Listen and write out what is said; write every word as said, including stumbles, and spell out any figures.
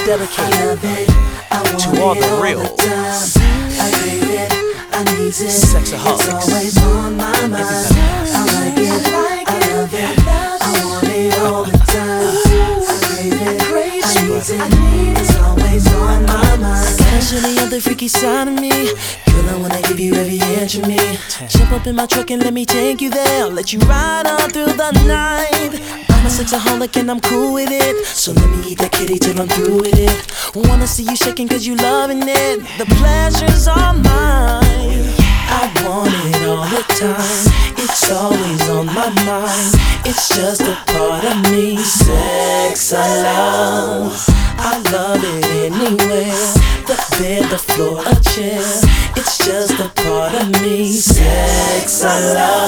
dedicated to all the real sexaholics. Any other freaky side of me, girl, I wanna give you every inch of me. Jump up in my truck and let me take you there. I'll let you ride on through the night. I'm a sexaholic and I'm cool with it, so let me eat that kitty till I'm through with it. Wanna see you shaking cause you loving it. The pleasure's all mine. I want it all the time. It's always on my mind. It's just a part of me. Sex I love, I love it anywhere. The bed, the floor, a chair. It's just a part of me. Sex I love.